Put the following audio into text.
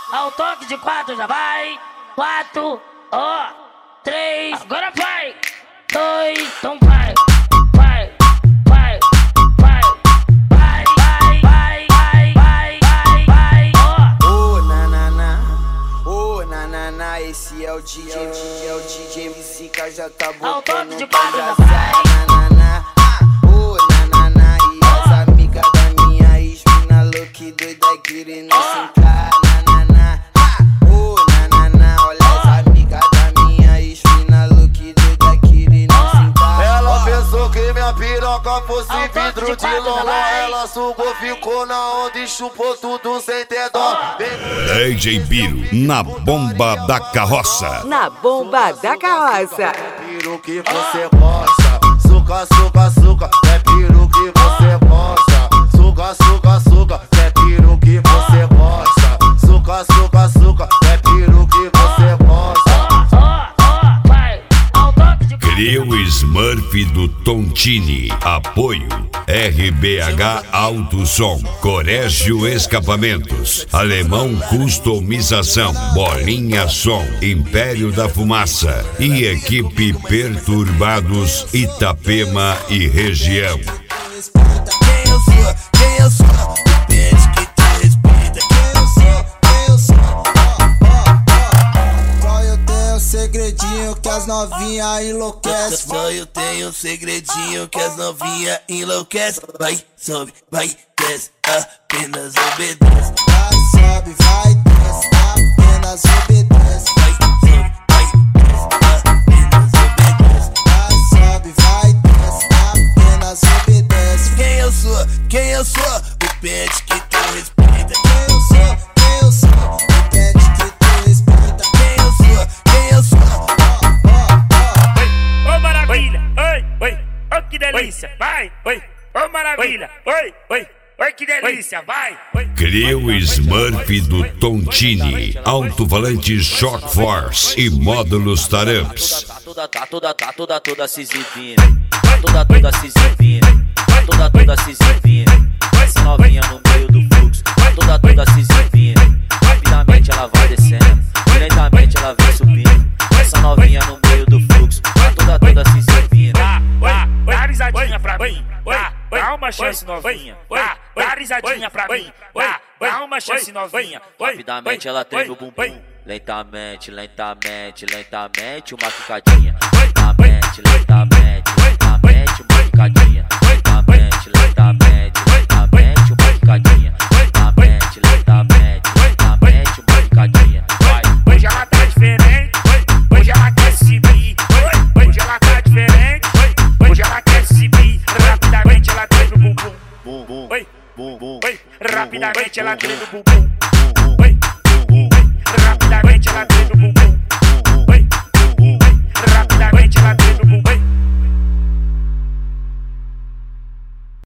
Ao toque de 4 já vai. 4, ó, 3, agora vai. 2, então vai. Vai, vai, vai, vai, vai, vai, vai, vai, vai, vai, ó. Ô nanana, ô nanana, esse é o DJ Zica, já tá Ao toque botando de pra 4 já abraçar. vai. Nanana, ô nanana, e as amigas da minha ex-mina louca doida querendo sentar. Nanana, ô nanana, olha as amigas da minha ex-mina louca doida querendo sentar. Ela pensou que minha piroca fosse Ao toque vidro de de 4 já loló. vai. Ela sugou, ficou na onda e chupou tudo sem ter dó. DJ Biro na bomba da carroça. Na bomba da carroça. Piro que você gosta, suca, suca, suca. É piro que você gosta, suca, suca, suca. É piro que você gosta, suca, suca, suca. É piro que você gosta. Vai, ao toque de 4. Crio Smurf do Tontini. Apoio RBH Alto Som, Corégio Escapamentos, Alemão Customização, Bolinha Som, Império da Fumaça e equipe Perturbados Itapema e região. Quem eu sou, depende que tu respeita. Quem eu sou, Só eu tenho um segredinho que as novinha enlouquece. Só eu tenho um segredinho que as novinha enlouquece. Vai, sobe, vai, desce, apenas obedece. Vai, sobe, vai, desce, apenas obedece. Vai, sobe, vai, desce, apenas obedece. Vai, sobe, vai, desce, apenas obedece. Quem eu sou, depende que tu respeita. Quem eu sou, depende que tu respeita. Quem eu sou, Ô maravilha, oi, oi, oi que delícia, vai, oi, ô maravilha, oi, oi, oi que delícia, vai, oi. Crio Smurf do Tontini, alto-falante Shock Force e módulos Taramps. Toda se exibindo, toda se exibindo, toda se exibindo. Essa novinha no meio do fluxo, toda se exibindo. Rapidamente ela vai descendo, lentamente ela vem subindo. Essa novinha no meio do fluxo, toda se exibindo. Dá risadinha pra mim, dá uma chance novinha, dá risadinha pra mim, dá uma chance novinha. Rapidamente ela treme o bumbum. Lentamente, lentamente, lentamente, uma quicadinha. Lentamente, lentamente, lentamente, uma quicadinha. Lentamente, lentamente, lentamente, uma quicadinha. Lentamente, lentamente, lentamente, uma quicadinha. Vai. Hoje ela tá diferente, hoje ela quer se exibir. Hoje ela tá diferente, hoje ela quer se exibir. Rapidamente ela treme o bumbum. Bum, bum, Oi, bum, bum. rapidamente ela treme o bumbum. Rapidamente ela treme o bumbum.